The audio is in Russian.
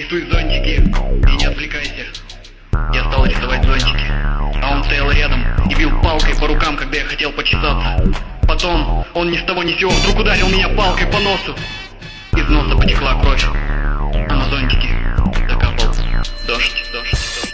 рисуй зонтики и не отвлекайся. Я стал рисовать зонтики, а он стоял рядом и бил палкой по рукам, когда я хотел почесаться. Потом он ни с того ни с сего вдруг ударил меня палкой по носу. Из носа потекла кровь, а на зонтике закапал дождь.